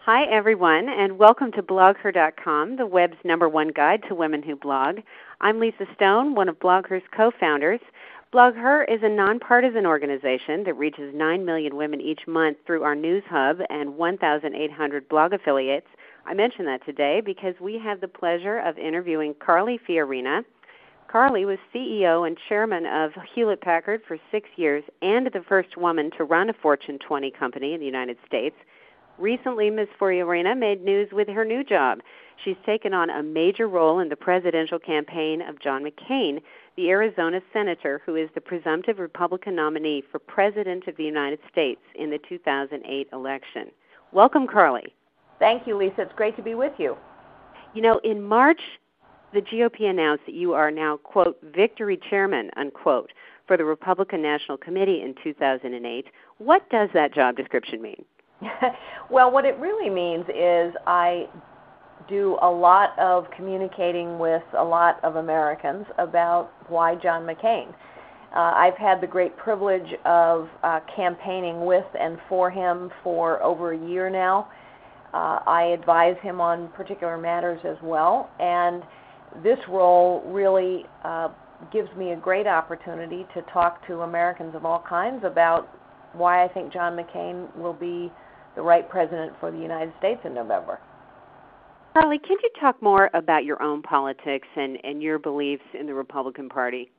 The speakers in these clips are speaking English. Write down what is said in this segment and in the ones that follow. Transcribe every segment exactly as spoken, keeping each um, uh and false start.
Hi, everyone, and welcome to blog her dot com, the web's number one guide to women who blog. I'm Lisa Stone, one of BlogHer's co-founders. BlogHer is a nonpartisan organization that reaches nine million women each month through our news hub and one thousand eight hundred blog affiliates. I mention that today because we have the pleasure of interviewing Carly Fiorina. Carly was C E O and chairman of Hewlett-Packard for six years and the first woman to run a Fortune twenty company in the United States. Recently, Miz Fiorina made news with her new job. She's taken on a major role in the presidential campaign of John McCain, the Arizona senator who is the presumptive Republican nominee for President of the United States in the two thousand eight election. Welcome, Carly. Thank you, Lisa. It's great to be with you. You know, in March, the G O P announced that you are now, quote, victory chairman, unquote, for the Republican National Committee in two thousand eight. What does that job description mean? Well, what it really means is I do a lot of communicating with a lot of Americans about why John McCain. Uh, I've had the great privilege of uh, campaigning with and for him for over a year now. Uh, I advise him on particular matters as well, and this role really uh, gives me a great opportunity to talk to Americans of all kinds about why I think John McCain will be the right president for the United States in November. Carly, can you talk more about your own politics and, and your beliefs in the Republican Party?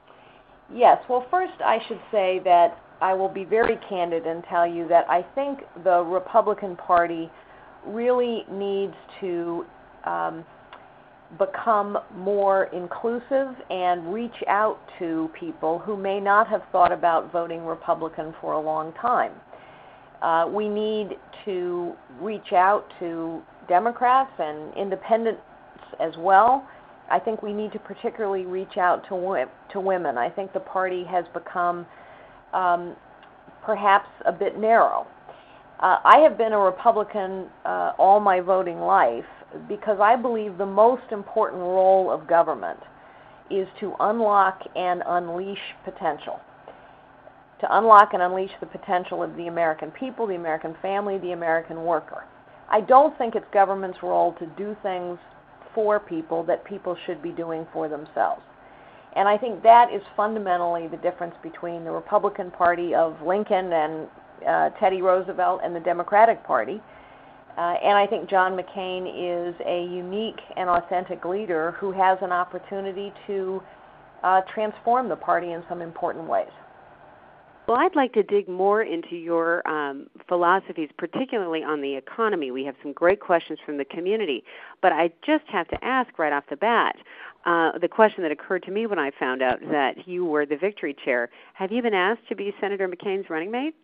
Yes. Well, first I should say that I will be very candid and tell you that I think the Republican Party really needs to um, become more inclusive and reach out to people who may not have thought about voting Republican for a long time. Uh, we need to reach out to Democrats and independents as well. I think we need to particularly reach out to, to women. I think the party has become um, perhaps a bit narrow. Uh, I have been a Republican uh, all my voting life because I believe the most important role of government is to unlock and unleash potential. To unlock and unleash the potential of the American people, the American family, the American worker. I don't think it's government's role to do things for people that people should be doing for themselves. And I think that is fundamentally the difference between the Republican Party of Lincoln and uh, Teddy Roosevelt and the Democratic Party. Uh, and I think John McCain is a unique and authentic leader who has an opportunity to uh, transform the party in some important ways. Well, I'd like to dig more into your um, philosophies, particularly on the economy. We have some great questions from the community, but I just have to ask right off the bat, uh, the question that occurred to me when I found out that you were the victory chair. Have you been asked to be Senator McCain's running mate?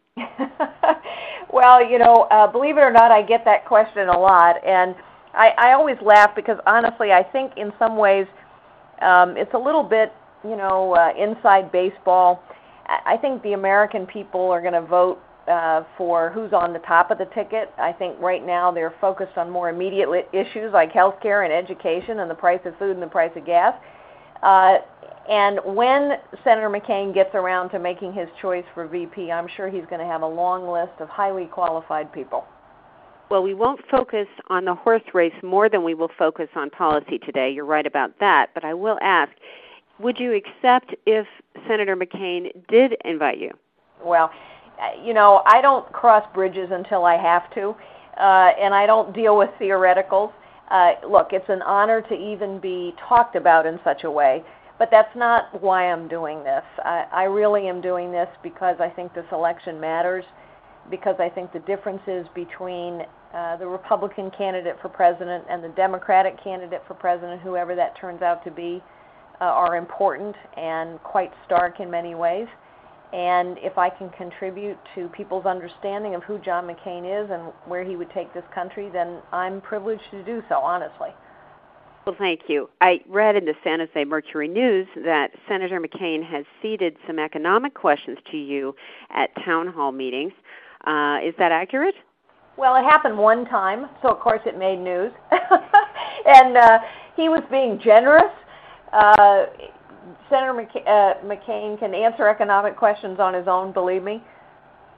Well, you know, uh, believe it or not, I get that question a lot, and I, I always laugh because honestly, I think in some ways um, it's a little bit, you know, uh, inside baseball. I think the American people are going to vote uh, for who's on the top of the ticket. I think right now they're focused on more immediate issues like health care and education and the price of food and the price of gas. Uh, and when Senator McCain gets around to making his choice for V P, I'm sure he's going to have a long list of highly qualified people. Well, we won't focus on the horse race more than we will focus on policy today. You're right about that. But I will ask, would you accept if Senator McCain did invite you? Well, you know, I don't cross bridges until I have to, uh, and I don't deal with theoreticals. Uh, look, it's an honor to even be talked about in such a way, but that's not why I'm doing this. I, I really am doing this because I think this election matters, because I think the differences between uh, the Republican candidate for president and the Democratic candidate for president, whoever that turns out to be, Uh, are important and quite stark in many ways. And if I can contribute to people's understanding of who John McCain is and where he would take this country, then I'm privileged to do so, honestly. Well, thank you. I read in the San Jose Mercury News that Senator McCain has ceded some economic questions to you at town hall meetings. Uh, is that accurate? Well, it happened one time, so of course it made news. and uh, he was being generous. Uh, Senator McC- uh, McCain can answer economic questions on his own, believe me.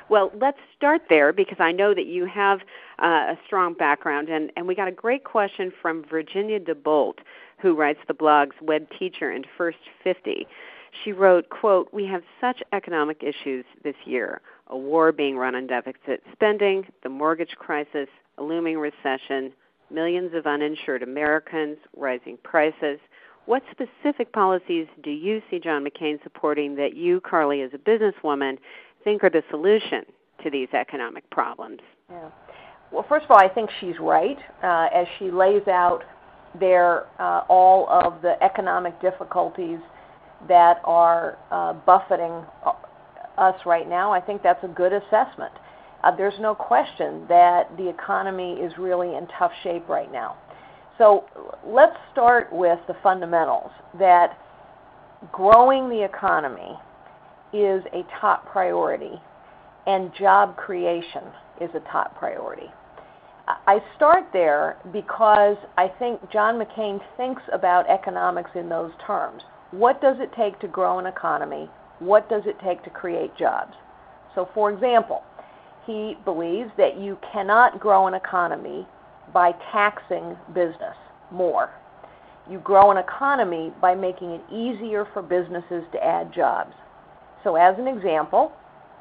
Well, let's start there because I know that you have uh, a strong background, and, and we got a great question from Virginia DeBolt, who writes the blogs Web Teacher and First fifty. She wrote, quote, "We have such economic issues this year, a war being run on deficit spending, the mortgage crisis, a looming recession, millions of uninsured Americans, rising prices. What specific policies do you see John McCain supporting that you, Carly, as a businesswoman, think are the solution to these economic problems?" Yeah. Well, first of all, I think she's right uh, as she lays out there uh, all of the economic difficulties that are uh, buffeting us right now. I think that's a good assessment. Uh, there's no question that the economy is really in tough shape right now. So let's start with the fundamentals, that growing the economy is a top priority and job creation is a top priority. I start there because I think John McCain thinks about economics in those terms. What does it take to grow an economy? What does it take to create jobs? So, for example, he believes that you cannot grow an economy by taxing business more. You grow an economy by making it easier for businesses to add jobs. So, as an example,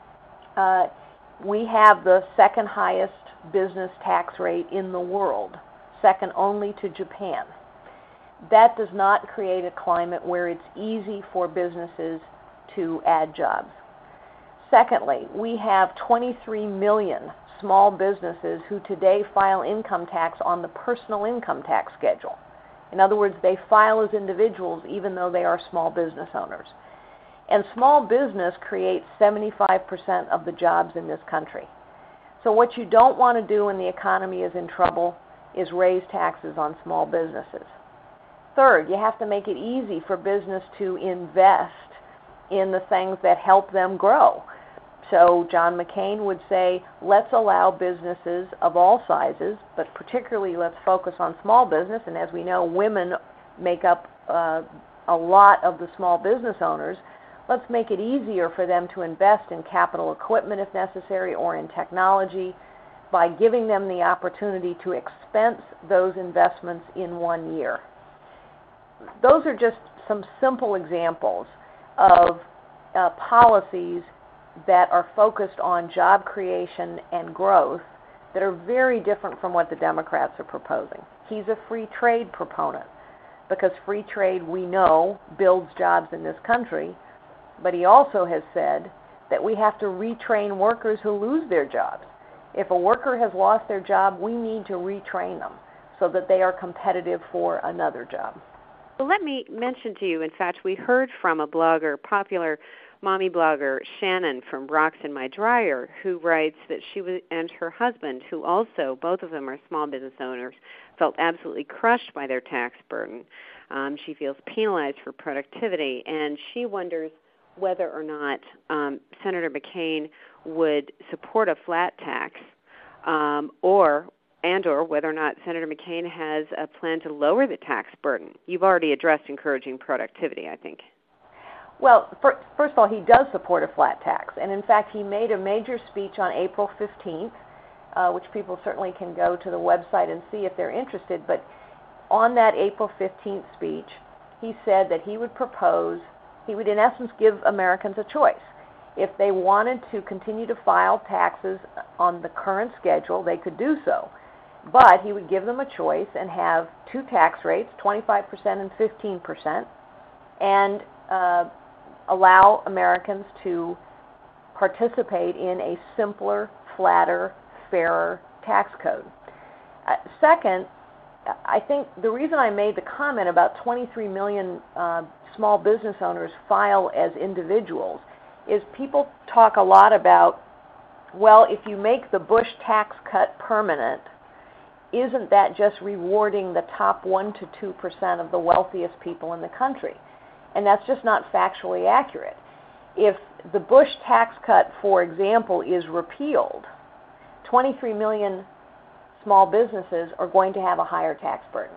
uh, we have the second highest business tax rate in the world, second only to Japan. That does not create a climate where it's easy for businesses to add jobs. Secondly, we have twenty-three million small businesses who today file income tax on the personal income tax schedule. In other words, they file as individuals even though they are small business owners. And small business creates seventy-five percent of the jobs in this country. So what you don't want to do when the economy is in trouble is raise taxes on small businesses. Third, you have to make it easy for business to invest in the things that help them grow. So John McCain would say, let's allow businesses of all sizes, but particularly let's focus on small business. And as we know, women make up uh, a lot of the small business owners. Let's make it easier for them to invest in capital equipment if necessary or in technology by giving them the opportunity to expense those investments in one year. Those are just some simple examples of uh, policies that are focused on job creation and growth that are very different from what the Democrats are proposing. He's a free trade proponent because free trade, we know, builds jobs in this country, but he also has said that we have to retrain workers who lose their jobs. If a worker has lost their job, we need to retrain them so that they are competitive for another job. Well, let me mention to you, in fact, we heard from a blogger, popular mommy blogger, Shannon from Rocks in My Dryer, who writes that she was, and her husband, who also, both of them are small business owners, felt absolutely crushed by their tax burden. Um, she feels penalized for productivity, and she wonders whether or not um, Senator McCain would support a flat tax um, or and or whether or not Senator McCain has a plan to lower the tax burden. You've already addressed encouraging productivity, I think. Well, for, first of all, he does support a flat tax. And in fact, he made a major speech on April fifteenth, uh, which people certainly can go to the website and see if they're interested. But on that April fifteenth speech, he said that he would propose, he would in essence give Americans a choice. If they wanted to continue to file taxes on the current schedule, they could do so. But he would give them a choice and have two tax rates, twenty-five percent and fifteen percent, and uh, allow Americans to participate in a simpler, flatter, fairer tax code. Uh, second, I think the reason I made the comment about twenty-three million uh, small business owners file as individuals is people talk a lot about, well, if you make the Bush tax cut permanent, isn't that just rewarding the top one to two percent of the wealthiest people in the country? And that's just not factually accurate. If the Bush tax cut, for example, is repealed, twenty-three million small businesses are going to have a higher tax burden.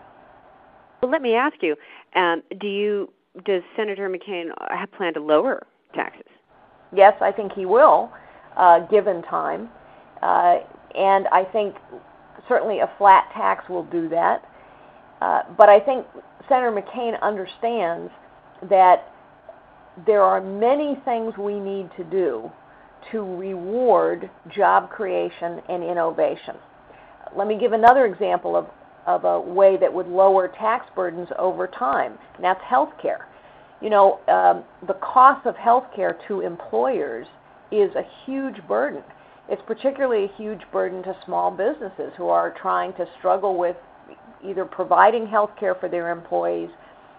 Well, let me ask you, um, do you, does Senator McCain have plan to lower taxes? Yes, I think he will. uh, given time. Uh, and I think certainly a flat tax will do that. Uh, but I think Senator McCain understands that there are many things we need to do to reward job creation and innovation. Let me give another example of, of a way that would lower tax burdens over time, and that's health care. You know, um, the cost of health care to employers is a huge burden. It's particularly a huge burden to small businesses who are trying to struggle with either providing health care for their employees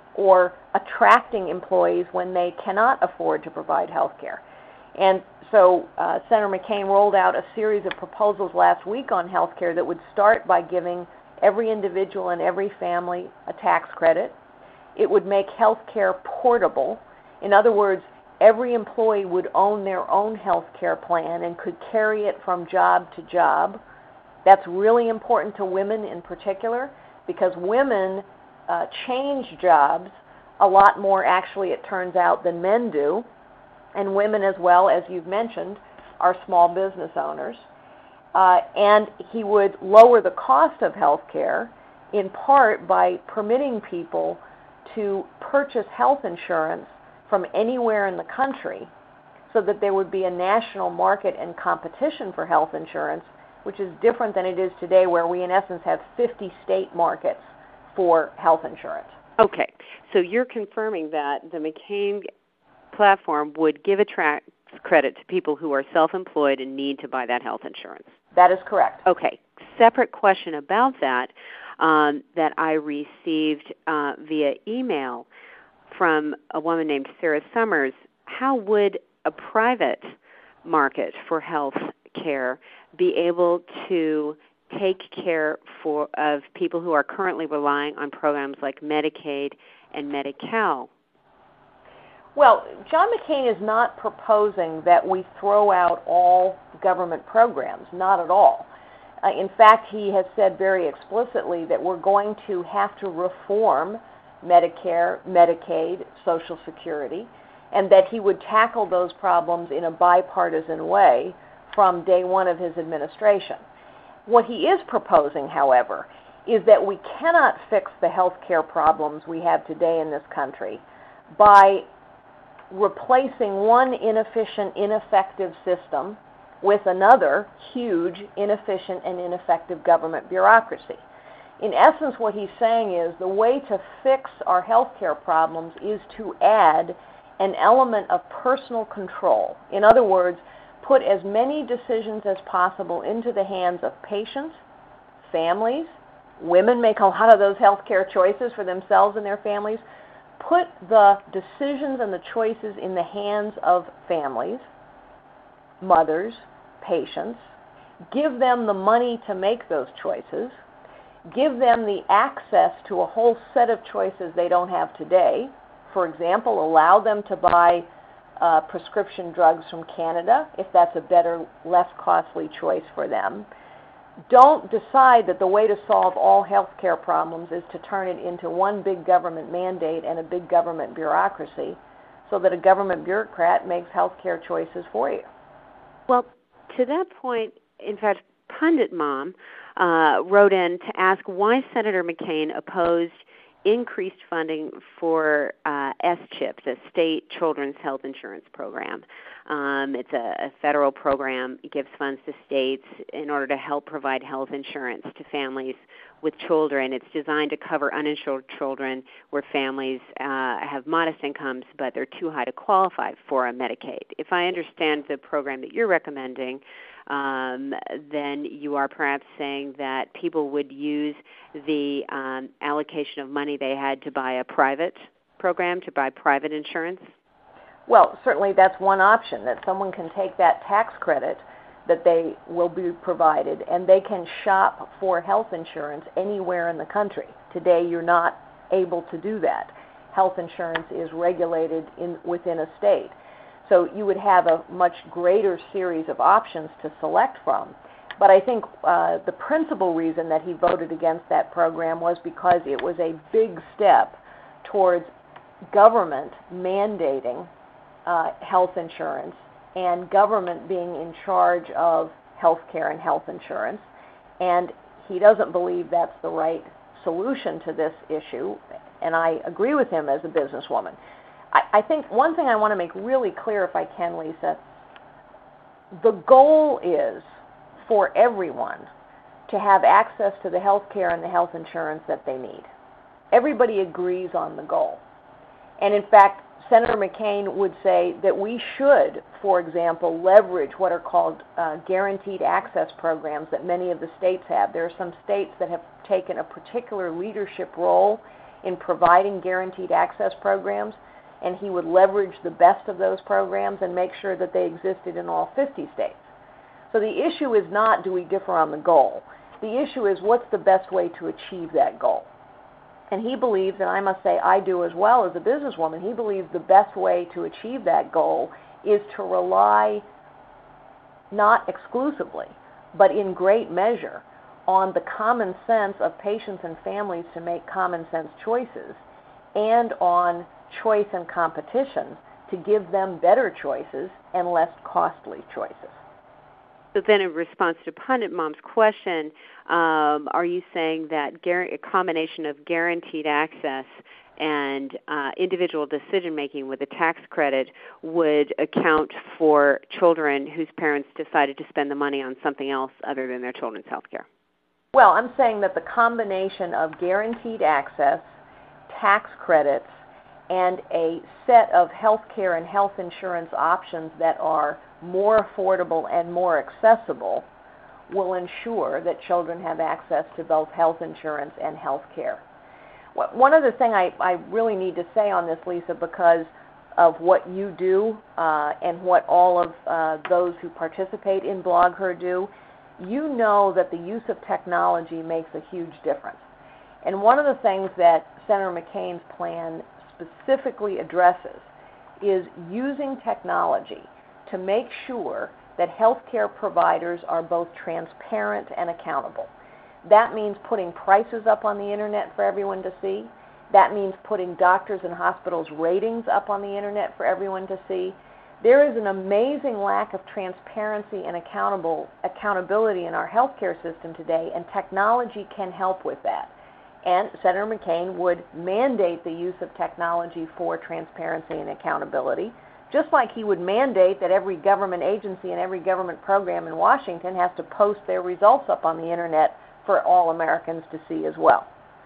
or attracting employees when they cannot afford to provide health care. And so uh, Senator McCain rolled out a series of proposals last week on health care that would start by giving every individual and every family a tax credit. It would make health care portable. In other words, every employee would own their own health care plan and could carry it from job to job. That's really important to women in particular, because women uh, change jobs a lot more, actually, it turns out, than men do. And women, as well, as you've mentioned, are small business owners. Uh, and he would lower the cost of health care in part by permitting people to purchase health insurance from anywhere in the country so that there would be a national market and competition for health insurance, which is different than it is today, where we in essence have fifty state markets for health insurance. Okay, so you're confirming that the McCain platform would give a tax credit to people who are self-employed and need to buy that health insurance. That is correct. Okay, separate question about that um, that I received uh, via email from a woman named Sarah Summers. How would a private market for health care be able to take care for of people who are currently relying on programs like Medicaid and Medi-Cal? Well, John McCain is not proposing that we throw out all government programs, not at all. Uh, in fact, he has said very explicitly that we're going to have to reform Medicare, Medicaid, Social Security, and that he would tackle those problems in a bipartisan way from day one of his administration. What he is proposing, however, is that we cannot fix the health care problems we have today in this country by replacing one inefficient, ineffective system with another huge, inefficient, and ineffective government bureaucracy. In essence, what he's saying is the way to fix our health care problems is to add an element of personal control. In other words, put as many decisions as possible into the hands of patients, families. Women make a lot of those health care choices for themselves and their families. Put the decisions and the choices in the hands of families, mothers, patients. Give them the money to make those choices. Give them the access to a whole set of choices they don't have today. For example, allow them to buy uh, prescription drugs from Canada if that's a better, less costly choice for them. Don't decide that the way to solve all health care problems is to turn it into one big government mandate and a big government bureaucracy so that a government bureaucrat makes health care choices for you. Well, to that point, in fact, Pundit Mom uh, wrote in to ask why Senator McCain opposed increased funding for uh, S CHIP, the State Children's Health Insurance Program. Um, it's a, a federal program. It gives funds to states in order to help provide health insurance to families with children. It's designed to cover uninsured children where families uh, have modest incomes, but they're too high to qualify for a Medicaid. If I understand the program that you're recommending, um, then you are perhaps saying that people would use the um, allocation of money they had to buy a private program, to buy private insurance? Well, certainly that's one option, that someone can take that tax credit that they will be provided and they can shop for health insurance anywhere in the country. Today you're not able to do that. Health insurance is regulated in, within a state. So you would have a much greater series of options to select from. But I think uh, the principal reason that he voted against that program was because it was a big step towards government mandating uh, health insurance and government being in charge of health care and health insurance. And he doesn't believe that's the right solution to this issue, and I agree with him as a businesswoman. I, I think one thing I want to make really clear, if I can, Lisa, the goal is for everyone to have access to the health care and the health insurance that they need. Everybody agrees on the goal. And in fact, Senator McCain would say that we should, for example, leverage what are called uh, guaranteed access programs that many of the states have. There are some states that have taken a particular leadership role in providing guaranteed access programs, and he would leverage the best of those programs and make sure that they existed in all fifty states. So the issue is not do we differ on the goal. The issue is what's the best way to achieve that goal. And he believes, and I must say I do as well as a businesswoman, he believes the best way to achieve that goal is to rely not exclusively, but in great measure on the common sense of patients and families to make common sense choices, and on choice and competition to give them better choices and less costly choices. So then in response to Pundit Mom's question, um, are you saying that gar- a combination of guaranteed access and uh, individual decision-making with a tax credit would account for children whose parents decided to spend the money on something else other than their children's health care? Well, I'm saying that the combination of guaranteed access, tax credits, and a set of health care and health insurance options that are more affordable and more accessible will ensure that children have access to both health insurance and health care. One other thing I, I really need to say on this, Lisa, because of what you do uh, and what all of uh, those who participate in BlogHer do, you know that the use of technology makes a huge difference. And one of the things that Senator McCain's plan specifically addresses is using technology to make sure that healthcare providers are both transparent and accountable. That means putting prices up on the internet for everyone to see. That means putting doctors and hospitals' ratings up on the internet for everyone to see. There is an amazing lack of transparency and accountable accountability in our healthcare system today, and technology can help with that. And Senator McCain would mandate the use of technology for transparency and accountability, just like he would mandate that every government agency and every government program in Washington has to post their results up on the internet for all Americans to see as well.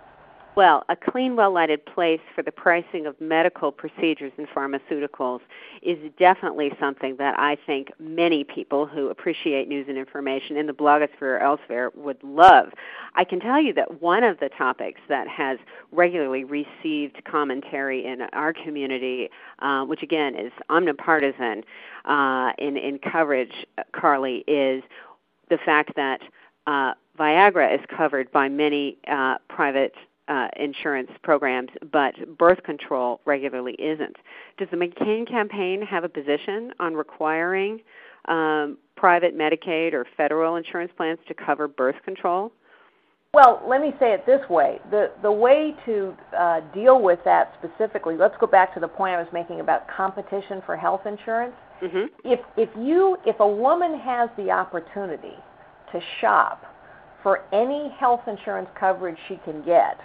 Well, a clean, well-lighted place for the pricing of medical procedures and pharmaceuticals is definitely something that I think many people who appreciate news and information in the blogosphere or elsewhere would love. I can tell you that one of the topics that has regularly received commentary in our community, uh, which again is omnipartisan uh, in, in coverage, Carly, is the fact that uh, Viagra is covered by many uh, private Uh, insurance programs, but birth control regularly isn't. Does the McCain campaign have a position on requiring um, private Medicaid or federal insurance plans to cover birth control? Well, let me say it this way. The, the way to uh, deal with that specifically, let's go back to the point I was making about competition for health insurance. Mm-hmm. If, if, you, if a woman has the opportunity to shop for any health insurance coverage she can get,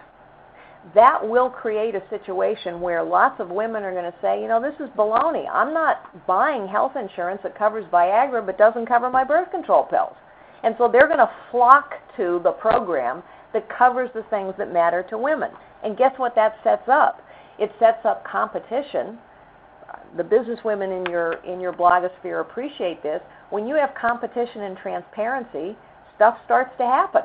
that will create a situation where lots of women are going to say, you know, this is baloney. I'm not buying health insurance that covers Viagra but doesn't cover my birth control pills. And so they're going to flock to the program that covers the things that matter to women. And guess what that sets up? It sets up competition. The businesswomen in your, in your blogosphere appreciate this. When you have competition and transparency, stuff starts to happen.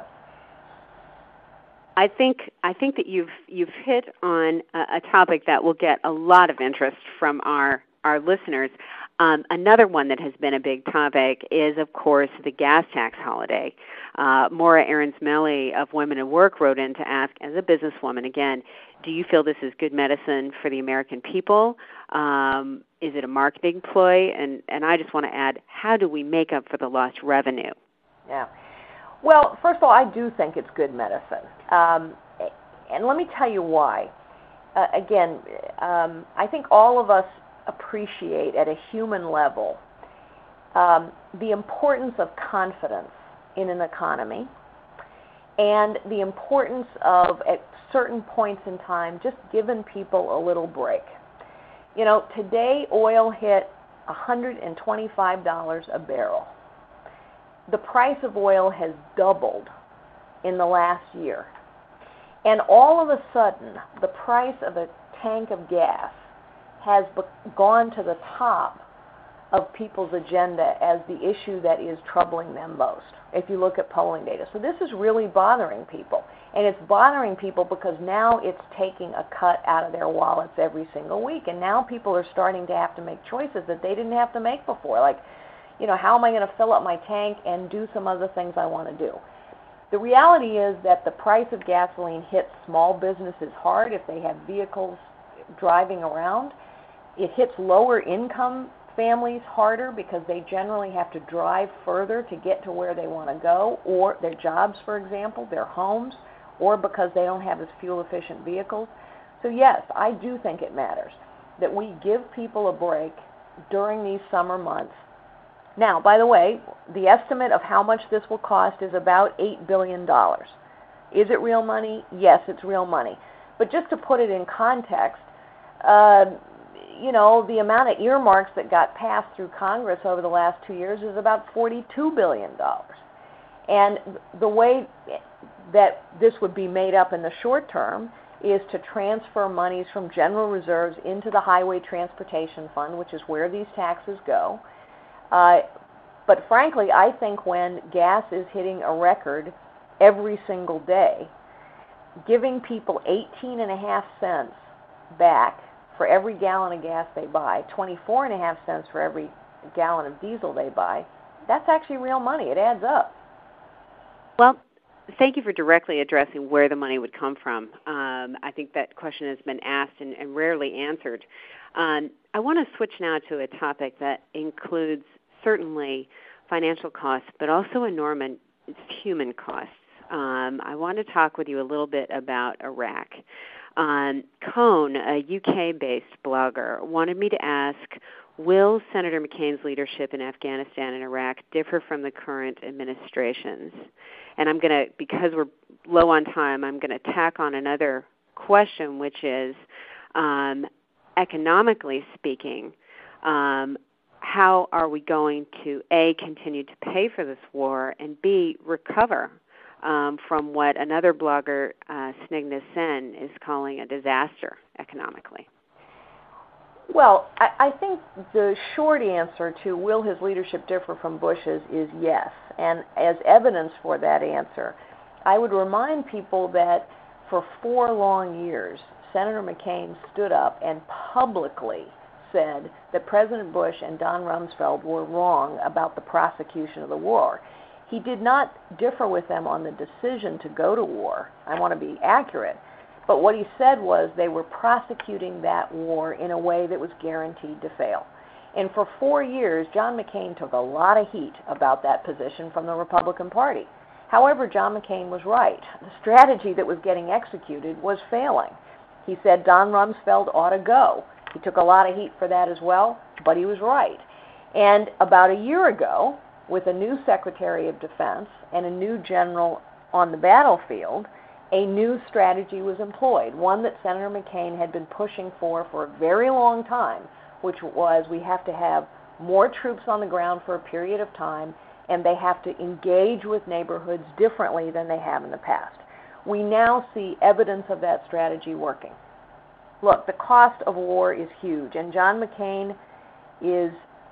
I think I think that you've you've hit on a, a topic that will get a lot of interest from our our listeners. Um, another one that has been a big topic is, of course, the gas tax holiday. Uh, Maura Ahrens-Melly of Women at Work wrote in to ask, as a businesswoman, again, do you feel this is good medicine for the American people? Um, is it a marketing ploy? And and I just want to add, how do we make up for the lost revenue? Yeah. Well, first of all, I do think it's good medicine. Um, and let me tell you why. Uh, again, um, I think all of us appreciate at a human level um, the importance of confidence in an economy and the importance of, at certain points in time, just giving people a little break. You know, today oil hit one hundred twenty-five dollars a barrel. The price of oil has doubled in the last year. And all of a sudden, the price of a tank of gas has be- gone to the top of people's agenda as the issue that is troubling them most, if you look at polling data. So this is really bothering people. And it's bothering people because now it's taking a cut out of their wallets every single week. And now people are starting to have to make choices that they didn't have to make before. Like, you know, how am I going to fill up my tank and do some other things I want to do? The reality is that the price of gasoline hits small businesses hard if they have vehicles driving around. It hits lower income families harder because they generally have to drive further to get to where they want to go, or their jobs, for example, their homes, or because they don't have as fuel-efficient vehicles. So yes, I do think it matters that we give people a break during these summer months. Now, by the way, the estimate of how much this will cost is about eight billion dollars. Is it real money? Yes, it's real money. But just to put it in context, uh, you know, the amount of earmarks that got passed through Congress over the last two years is about forty-two billion dollars. And the way that this would be made up in the short term is to transfer monies from general reserves into the Highway Transportation Fund, which is where these taxes go. Uh, but frankly, I think when gas is hitting a record every single day, giving people eighteen and a half cents back for every gallon of gas they buy, twenty-four and a half cents for every gallon of diesel they buy, that's actually real money. It adds up. Well, thank you for directly addressing where the money would come from. Um, I think that question has been asked and, and rarely answered. Um, I want to switch now to a topic that includes certainly financial costs, but also enormous human costs. Um, I want to talk with you a little bit about Iraq. Um, Cone, a U K-based blogger, wanted me to ask, will Senator McCain's leadership in Afghanistan and Iraq differ from the current administration's? And I'm going to, because we're low on time, I'm going to tack on another question, which is, um, economically speaking, um, how are we going to, A, continue to pay for this war, and B, recover um, from what another blogger, uh, Snigna Sen, is calling a disaster economically? Well, I, I think the short answer to will his leadership differ from Bush's is yes. And as evidence for that answer, I would remind people that for four long years, Senator McCain stood up and publicly said that President Bush and Don Rumsfeld were wrong about the prosecution of the war. He did not differ with them on the decision to go to war. I want to be accurate. But what he said was they were prosecuting that war in a way that was guaranteed to fail. And for four years, John McCain took a lot of heat about that position from the Republican Party. However, John McCain was right. The strategy that was getting executed was failing. He said Don Rumsfeld ought to go. He took a lot of heat for that as well, but he was right. And about a year ago, with a new Secretary of Defense and a new general on the battlefield, a new strategy was employed, one that Senator McCain had been pushing for for a very long time, which was we have to have more troops on the ground for a period of time, and they have to engage with neighborhoods differently than they have in the past. We now see evidence of that strategy working. Look, the cost of war is huge, and John McCain is,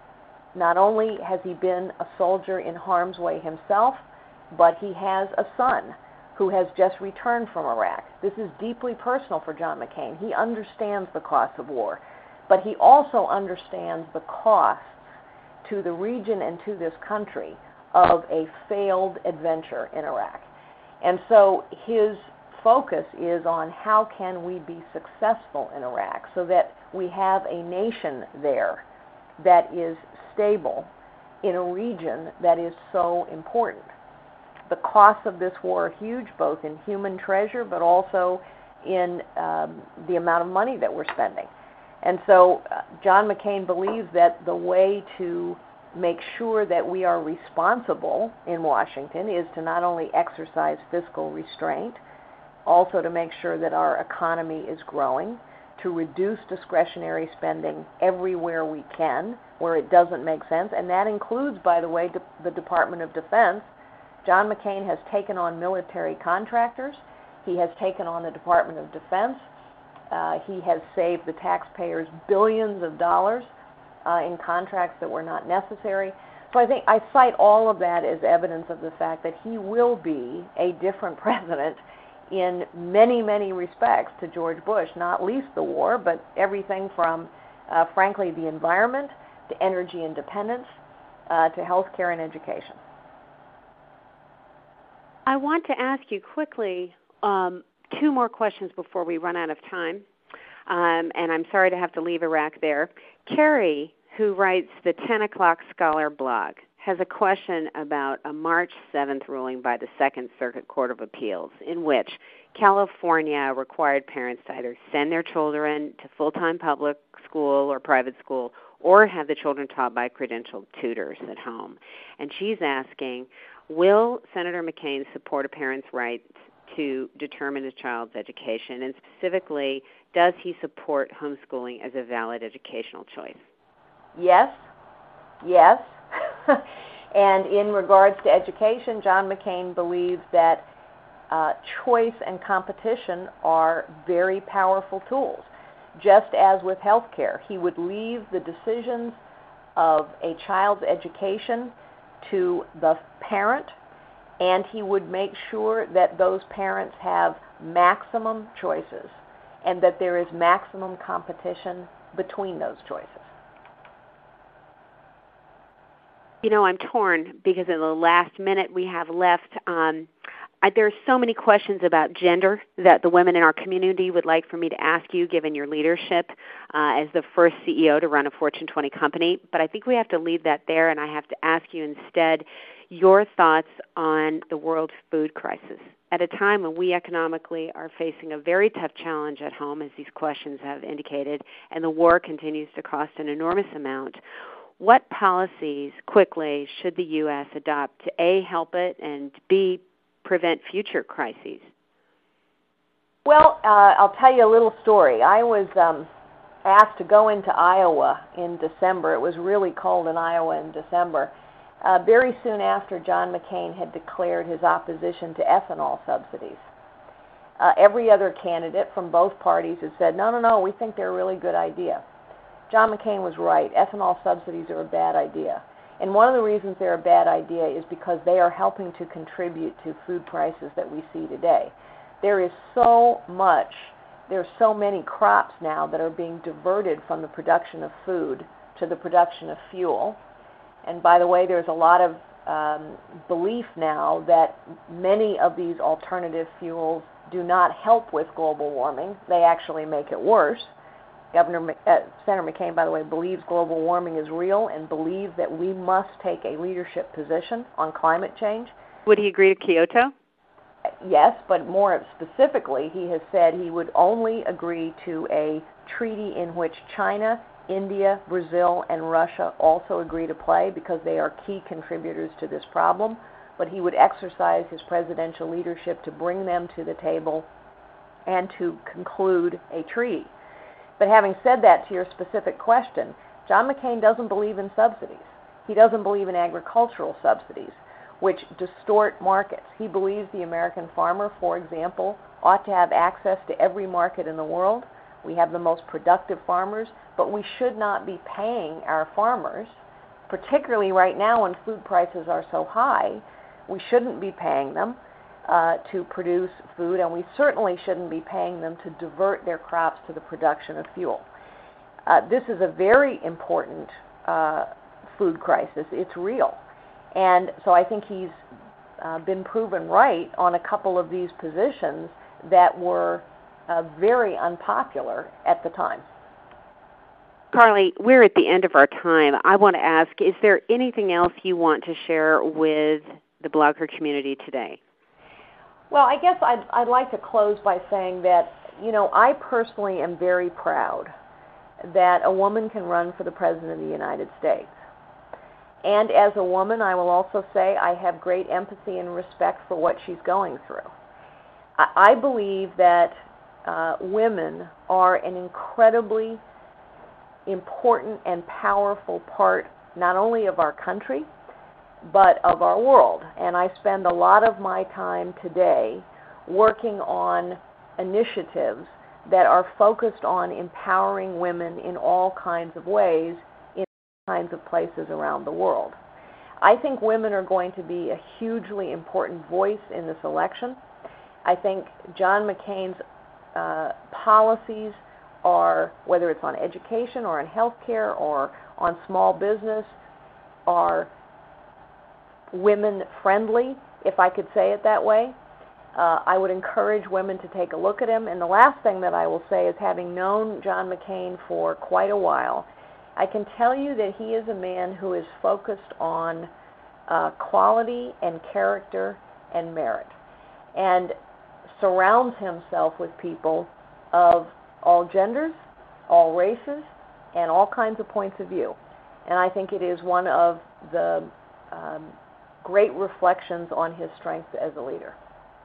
not only has he been a soldier in harm's way himself, but he has a son who has just returned from Iraq. This is deeply personal for John McCain. He understands the cost of war, but he also understands the costs to the region and to this country of a failed adventure in Iraq. And so his focus is on how can we be successful in Iraq so that we have a nation there that is stable in a region that is so important. The costs of this war are huge, both in human treasure but also in um, the amount of money that we're spending. And so uh, John McCain believes that the way to make sure that we are responsible in Washington is to not only exercise fiscal restraint, also to make sure that our economy is growing, to reduce discretionary spending everywhere we can, where it doesn't make sense, and that includes, by the way, the Department of Defense. John McCain has taken on military contractors. He has taken on the Department of Defense. Uh, he has saved the taxpayers billions of dollars uh, in contracts that were not necessary. So I think I cite all of that as evidence of the fact that he will be a different president in many, many respects to George Bush, not least the war, but everything from, uh, frankly, the environment to energy independence uh, to health care and education. I want to ask you quickly um, two more questions before we run out of time, um, and I'm sorry to have to leave Iraq there. Carrie, who writes the ten o'clock Scholar blog, has a question about a March seventh ruling by the Second Circuit Court of Appeals in which California required parents to either send their children to full-time public school or private school or have the children taught by credentialed tutors at home. And she's asking, will Senator McCain support a parent's right to determine a child's education? And specifically, does he support homeschooling as a valid educational choice? Yes, yes. And in regards to education, John McCain believes that uh, choice and competition are very powerful tools. Just as with health care, he would leave the decisions of a child's education to the parent, and he would make sure that those parents have maximum choices and that there is maximum competition between those choices. You know, I'm torn because in the last minute we have left, um, I, there are so many questions about gender that the women in our community would like for me to ask you, given your leadership uh, as the first C E O to run a Fortune twenty company. But I think we have to leave that there, and I have to ask you instead your thoughts on the world food crisis at a time when we economically are facing a very tough challenge at home, as these questions have indicated, and the war continues to cost an enormous amount. What policies, quickly, should the U S adopt to, A, help it, and, B, prevent future crises? Well, uh, I'll tell you a little story. I was um, asked to go into Iowa in December. It was really cold in Iowa in December. Uh, very soon after John McCain had declared his opposition to ethanol subsidies. Uh, every other candidate from both parties had said, no, no, no, we think they're a really good idea. John McCain was right. Ethanol subsidies are a bad idea. And one of the reasons they're a bad idea is because they are helping to contribute to food prices that we see today. There is so much, there are so many crops now that are being diverted from the production of food to the production of fuel. And by the way, there's a lot of um, belief now that many of these alternative fuels do not help with global warming. They actually make it worse. Governor uh, Senator McCain, by the way, believes global warming is real and believes that we must take a leadership position on climate change. Would he agree to Kyoto? Yes, but more specifically, he has said he would only agree to a treaty in which China, India, Brazil, and Russia also agree to play because they are key contributors to this problem. But he would exercise his presidential leadership to bring them to the table and to conclude a treaty. But having said that, to your specific question, John McCain doesn't believe in subsidies. He doesn't believe in agricultural subsidies, which distort markets. He believes the American farmer, for example, ought to have access to every market in the world. We have the most productive farmers, but we should not be paying our farmers, particularly right now when food prices are so high. We shouldn't be paying them Uh, to produce food, and we certainly shouldn't be paying them to divert their crops to the production of fuel. Uh, this is a very important uh, food crisis. It's real. And so I think he's uh, been proven right on a couple of these positions that were uh, very unpopular at the time. Carly, we're at the end of our time. I want to ask, is there anything else you want to share with the blogger community today? Well, I guess I'd, I'd like to close by saying that, you know, I personally am very proud that a woman can run for the President of the United States. And as a woman, I will also say I have great empathy and respect for what she's going through. I, I believe that uh, women are an incredibly important and powerful part not only of our country, but of our world. And I spend a lot of my time today working on initiatives that are focused on empowering women in all kinds of ways in all kinds of places around the world. I think women are going to be a hugely important voice in this election. I think John McCain's uh, policies are, whether it's on education or on health care or on small business, are women-friendly, if I could say it that way. Uh, I would encourage women to take a look at him. And the last thing that I will say is, having known John McCain for quite a while, I can tell you that he is a man who is focused on uh, quality and character and merit, and surrounds himself with people of all genders, all races, and all kinds of points of view. And I think it is one of the um, great reflections on his strength as a leader.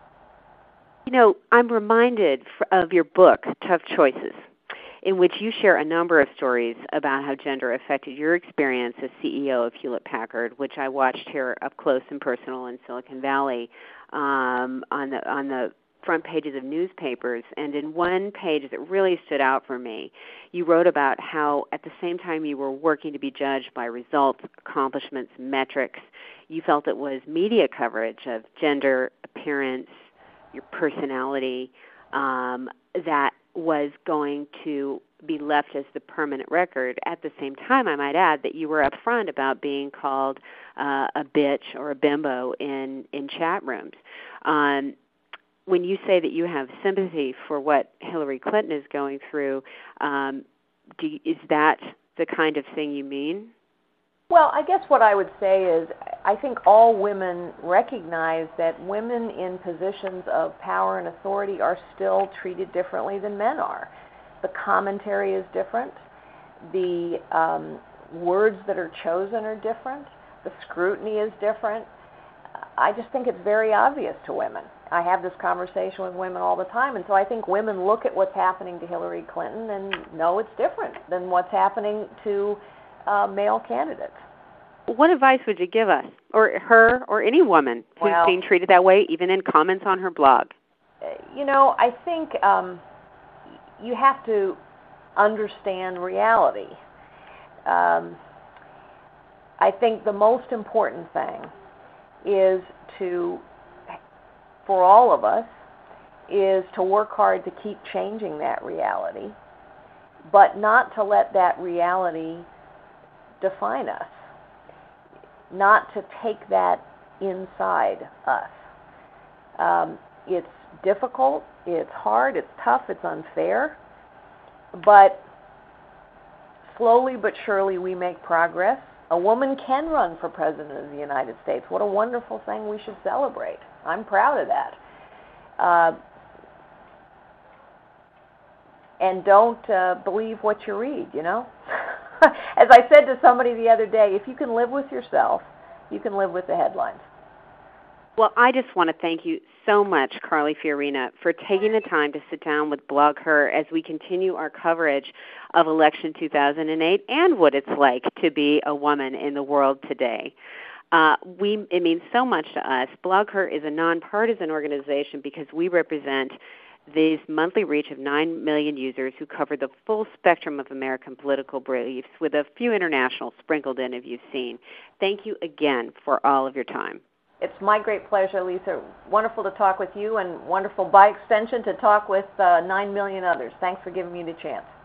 You know, I'm reminded of your book, Tough Choices, in which you share a number of stories about how gender affected your experience as C E O of Hewlett-Packard, which I watched here up close and personal in Silicon Valley um, on the on the front pages of newspapers. And in one page that really stood out for me, you wrote about how at the same time you were working to be judged by results, accomplishments, metrics, you felt it was media coverage of gender, appearance, your personality, um, that was going to be left as the permanent record. At the same time, I might add that you were upfront about being called uh, a bitch or a bimbo in, in chat rooms. Um, when you say that you have sympathy for what Hillary Clinton is going through, um, do you, is that the kind of thing you mean? Well, I guess what I would say is I think all women recognize that women in positions of power and authority are still treated differently than men are. The commentary is different. The um, words that are chosen are different. The scrutiny is different. I just think it's very obvious to women. I have this conversation with women all the time, and so I think women look at what's happening to Hillary Clinton and know it's different than what's happening to Uh, male candidates. What advice would you give us, or her, or any woman who's well, being treated that way, even in comments on her blog? You know, I think um, you have to understand reality. Um, I think the most important thing is to, for all of us, is to work hard to keep changing that reality, but not to let that reality define us, not to take that inside us. Um, it's difficult, it's hard, it's tough, it's unfair, but slowly but surely we make progress. A woman can run for President of the United States. What a wonderful thing we should celebrate. I'm proud of that. Uh, and don't uh, believe what you read, you know? As I said to somebody the other day, if you can live with yourself, you can live with the headlines. Well, I just want to thank you so much, Carly Fiorina, for taking the time to sit down with BlogHer as we continue our coverage of election two thousand eight and what it's like to be a woman in the world today. Uh, we, it means so much to us. BlogHer is a nonpartisan organization because we represent this monthly reach of nine million users who cover the full spectrum of American political beliefs, with a few international sprinkled in, as you've seen. Thank you again for all of your time. It's my great pleasure, Lisa. Wonderful to talk with you, and wonderful by extension to talk with uh, nine million others. Thanks for giving me the chance.